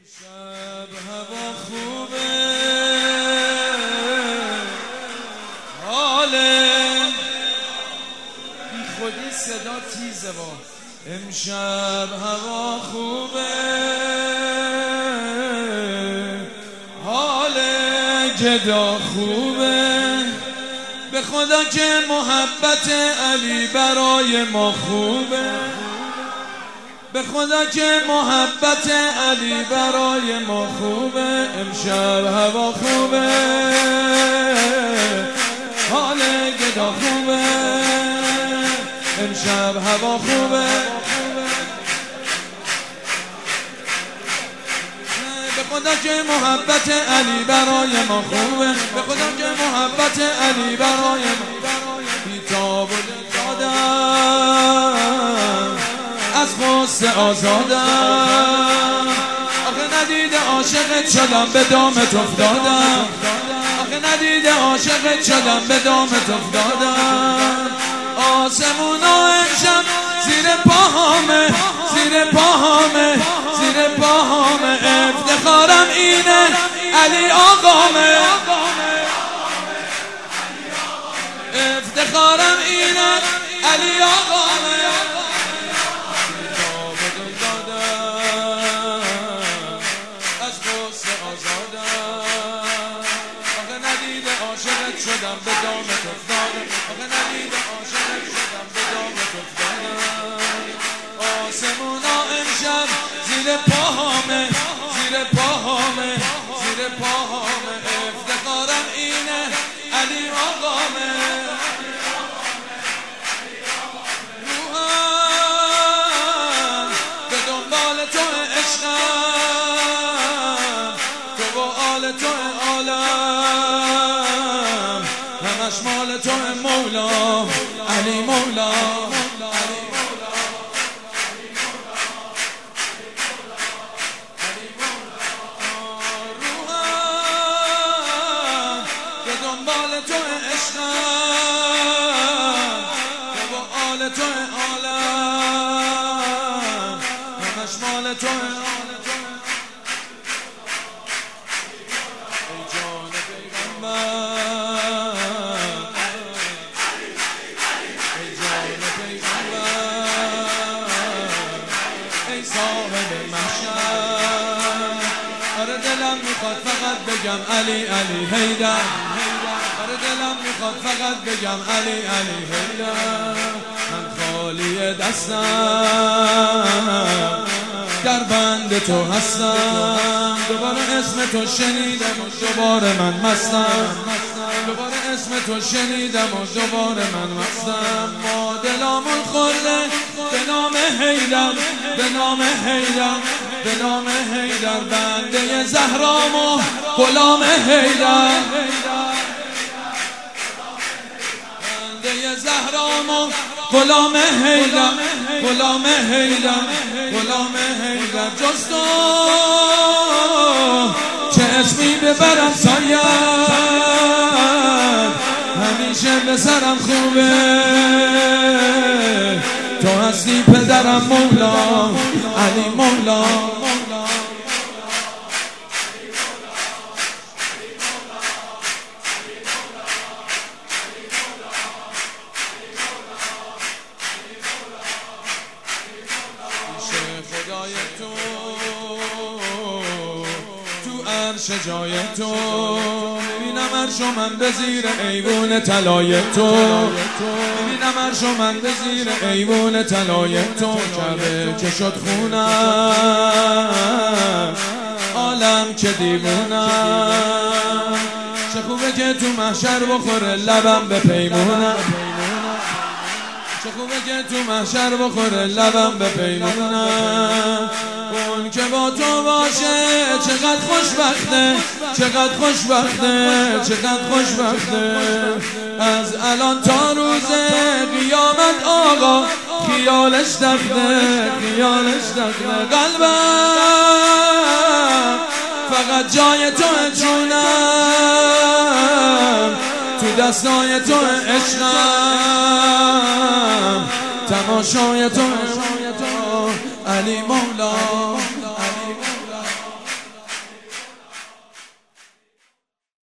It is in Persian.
شب هوا خوبه، حاله بی خودی صدا تیزه با امشب هوا خوبه، حاله گدا خوبه، به خدا که محبت علی برای ما خوبه، به خدا که محبت علی برای ما خوبه. امشب هوا خوبه، حال گدا خوبه، امشب هوا خوبه، به خدا که محبت علی برای ما خوبه، به خدا که محبت علی برای ما بیتاب و دادم از غصه آزادم، آخه ندیده عاشقت شدم به دامت افتادم، آخه ندیده عاشقت شدم به دامت افتادم. آسمونا امشب زیر پاهامه، زیر پاهامه، زیر پاهامه، افتخارم اینه علی آقامه، افتخارم اینه علی آقامه. عاشقت شدم به دامت افتادم، آخه ندیده عاشقت شدم به دامت افتادم. آسمونا امشب زیر پاهامه، زیر پاهامه، زیر پاهامه، افتخارم اینه علی آقامه. روحم به دنبال تو عشقم، تو و آل تو عالم، همش مال تو مولا علی مولا، علی مولا، علی مولا. روحم به دنبال تو عشقم، تو و آل تو عالم، همش مال تو دلم میخواد فقط بگم علی علی حیدر، آره دلم میخواد فقط بگم علی علی حیدر. من خالی دستم در بند تو هستم، دوباره اسم تو شنیدم و دوباره من مستم، دوباره اسم تو شنیدم و دوباره من مستم. ما دلامون خورده به نام حیدر، به نام حیدر، به نام حیدر، بنده زهرام و غلام حیدر، بنده زهرام و غلام حیدر، غلام حیدر، غلام حیدر. جز تو چه اسمی ببرم ساید، همیشه به سرم خوبه، تو هستی پدرم مولا علی مولا. خدای تو عرش جای تو، میبینم عرش و من به زیر ایوون طلای تو، میبینم عرش و من به زیر ایوون طلای تو. کعبه که شد خونم، عالم که دیوونم، چه خوبه که تو محشر بخوره لبم به پیمونم، چه خوبه که تو محشر بخوره لبم به پیمونم. اون که با تو باشه چقدر خوشبخته، چقدر خوشبخته، چقدر خوشبخته. از الان تا روز قیامت آقا خیالش دخته، خیالش دخته. قلبم فقط جای تو جونم، تو دستای تو عشقم، تماشای تو علی مولا.